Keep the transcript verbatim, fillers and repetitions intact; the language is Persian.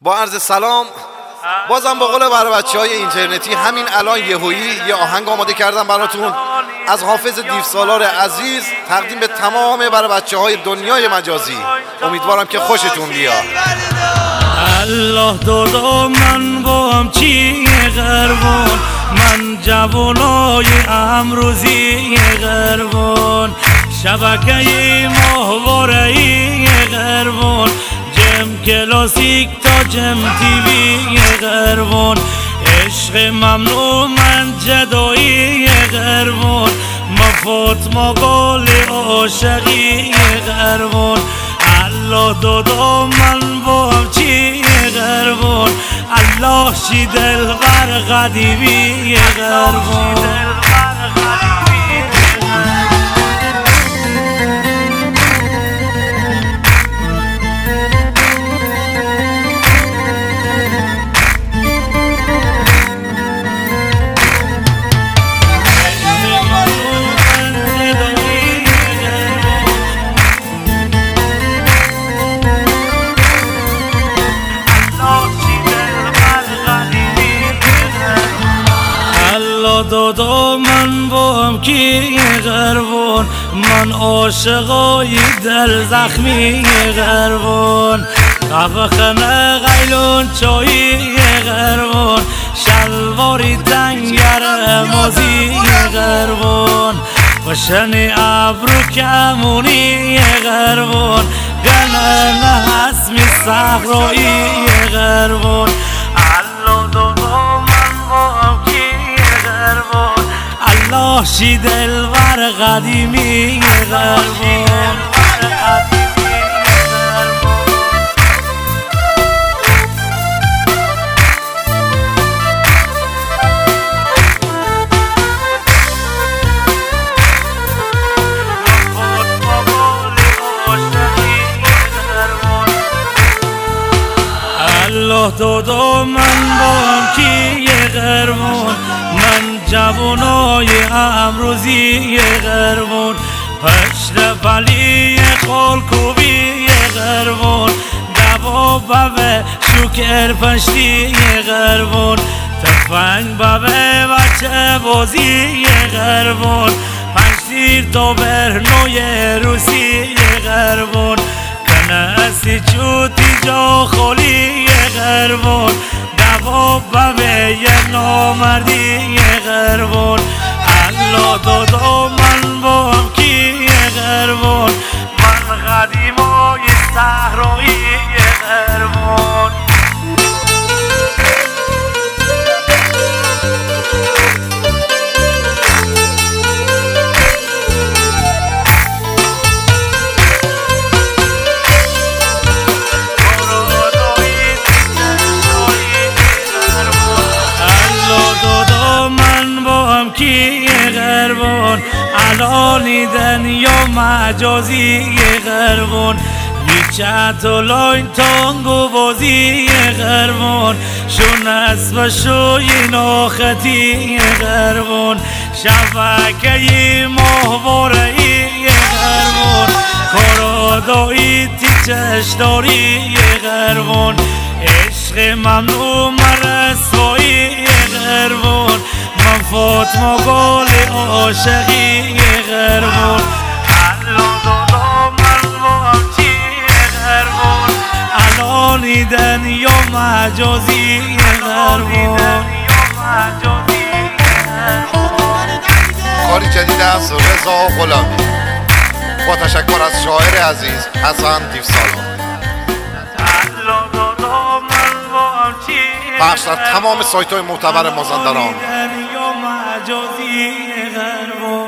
با عرض سلام، بازم با قول برای بچه‌های اینترنتی همین الان یهویی یه آهنگ آماده کردم براتون از حافظ دیوسالار عزیز، تقدیم به تمام برای بچه‌های دنیای مجازی. امیدوارم که خوشتون بیاد. الله دادا من با هم چی غربان، من جوانای امروزی غربان، شبکه ماهواره غربان، جم کلاسیک تا جم تیوی غربان، عشق ممنوع من جدایی غربان، مفات مقال عاشقی غربان. الله دادا من با هم چی غربان، الله شی دل بر قدیمی غربان. دادا من با هم کی غربان، من عاشقای دل زخمی غربان، قهوه خمه غیلون چایی غربان، شلواری تنگر مازی غربان، وشن ابرو کمونی غربان، گلن حسمی صحرایی غربان. الله دادا من با هم کی الله شی دل بر قدیمی غربان. الله دادا من با هم کی غربان، من جوانای امروزی غربان، پشت پلی خالکوبی غربان، دواب بابه شکر پشتی غربان، تفنگ بابه بچه بازی غربان، پنجتیر تا برنوی روسی غربان، کنسی چوتی جا خالی غربان، دواب بابه یه نامردی غربان. الله دادا من با هم کی غربان، من قدیمای صحرایی غربان. کی غربان، الانی دنیا مجازی غربان، بیچت و لاین تانگو بازی غربان، شون اسب شوی ناختی غربان، شبکه ماهواره غربان، کارادایی تیچش داری غربان، عشق ممنوع مرسوایی غربان، مفات مقال عاشقی غربان. الله دادا من با هم چی غربان، الانی دنیا مجازی غربان. کاری جدید از رضا غلامی با تشکر از شاعر عزیز حسن دیوسالار. پخش در تمام سایت های معتبر مازندران.